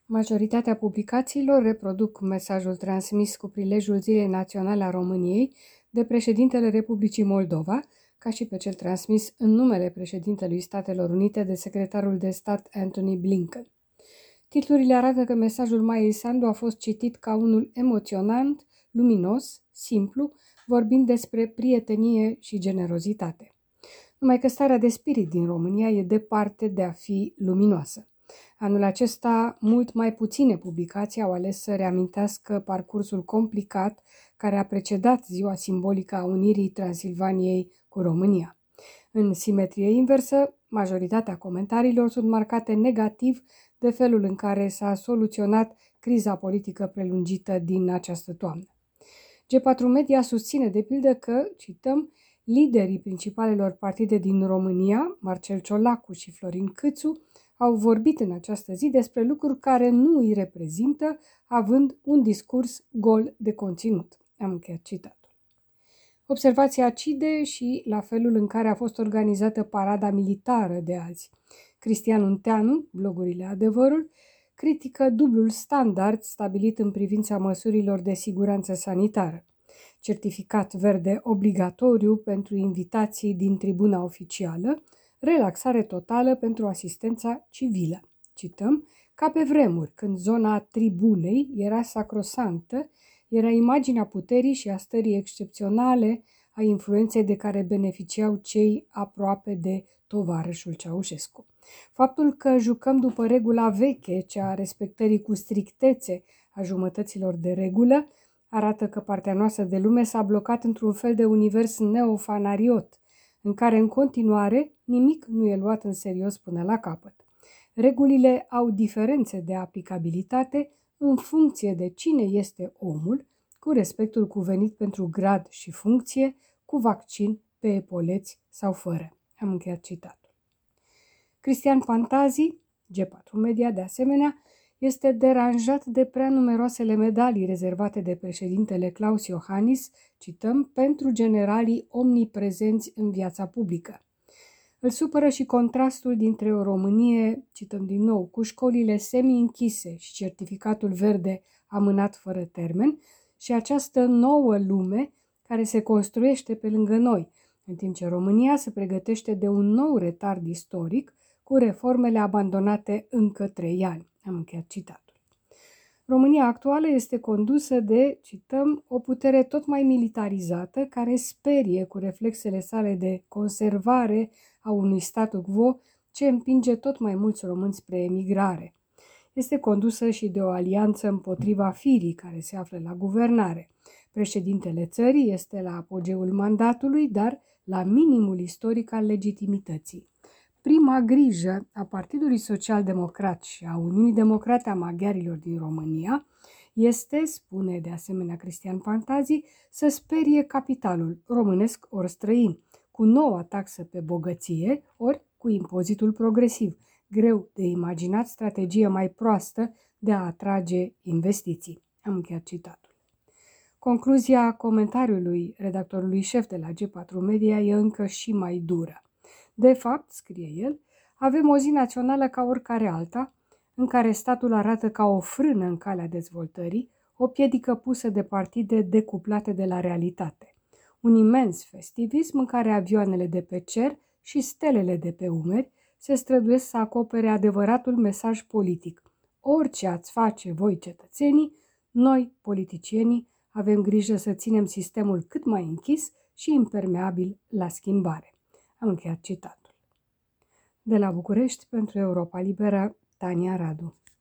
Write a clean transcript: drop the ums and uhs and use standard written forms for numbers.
Majoritatea publicațiilor reproduc mesajul transmis cu prilejul Zilei Naționale a României de președintele Republicii Moldova, ca și pe cel transmis în numele președintelui Statelor Unite de secretarul de stat Antony Blinken. Titlurile arată că mesajul Maiei Sandu a fost citit ca unul emoționant, luminos, simplu, vorbind despre prietenie și generozitate. Numai că starea de spirit din România e departe de a fi luminoasă. Anul acesta, mult mai puține publicații au ales să reamintească parcursul complicat care a precedat ziua simbolică a unirii Transilvaniei cu România. În simetrie inversă, majoritatea comentariilor sunt marcate negativ de felul în care s-a soluționat criza politică prelungită din această toamnă. G4 Media susține de pildă că, cităm, liderii principalelor partide din România, Marcel Ciolacu și Florin Câțu, au vorbit în această zi despre lucruri care nu îi reprezintă, având un discurs gol de conținut. Am încheiat citatul. Observații acide și la felul în care a fost organizată parada militară de azi. Cristian Unteanu, blogurile Adevărul, critică dublul standard stabilit în privința măsurilor de siguranță sanitară. Certificat verde obligatoriu pentru invitații din tribuna oficială, relaxare totală pentru asistența civilă. Cităm, ca pe vremuri, când zona tribunei era sacrosanctă, era imaginea puterii și a stării excepționale a influenței de care beneficiau cei aproape de tovarășul Ceaușescu. Faptul că jucăm după regula veche, cea a respectării cu strictețe a jumătăților de regulă, arată că partea noastră de lume s-a blocat într-un fel de univers neofanariot, în care în continuare nimic nu e luat în serios până la capăt. Regulile au diferențe de aplicabilitate în funcție de cine este omul, cu respectul cuvenit pentru grad și funcție, cu vaccin, pe epoleți sau fără. Am încheiat citatul. Cristian Pantazi, G4 Media, de asemenea, este deranjat de prea numeroasele medalii rezervate de președintele Klaus Iohannis, cităm, pentru generalii omniprezenți în viața publică. Îl supără și contrastul dintre o Românie, cităm din nou, cu școlile semi-închise și certificatul verde amânat fără termen, și această nouă lume care se construiește pe lângă noi, în timp ce România se pregătește de un nou retard istoric cu reformele abandonate încă 3 ani. Am încheiat citatul. România actuală este condusă de, cităm, o putere tot mai militarizată care sperie cu reflexele sale de conservare a unui statu quo ce împinge tot mai mulți români spre emigrare. Este condusă și de o alianță împotriva firii care se află la guvernare. Președintele țării este la apogeul mandatului, dar la minimul istoric al legitimității. Prima grijă a Partidului Social-Democrat și a Uniunii Democrate a Maghiarilor din România este, spune de asemenea Cristian Pantazi, să sperie capitalul românesc ori străin, cu noua taxă pe bogăție ori cu impozitul progresiv. Greu de imaginat strategie mai proastă de a atrage investiții. Am încheiat citatul. Concluzia comentariului redactorului șef de la G4 Media e încă și mai dură. De fapt, scrie el, avem o zi națională ca oricare alta, în care statul arată ca o frână în calea dezvoltării, o piedică pusă de partide decuplate de la realitate. Un imens festivism în care avioanele de pe cer și stelele de pe umeri se străduiesc să acopere adevăratul mesaj politic. Orice ați face voi cetățenii, noi, politicienii, avem grijă să ținem sistemul cât mai închis și impermeabil la schimbare. Am încheiat citatul. De la București, pentru Europa Liberă, Tania Radu.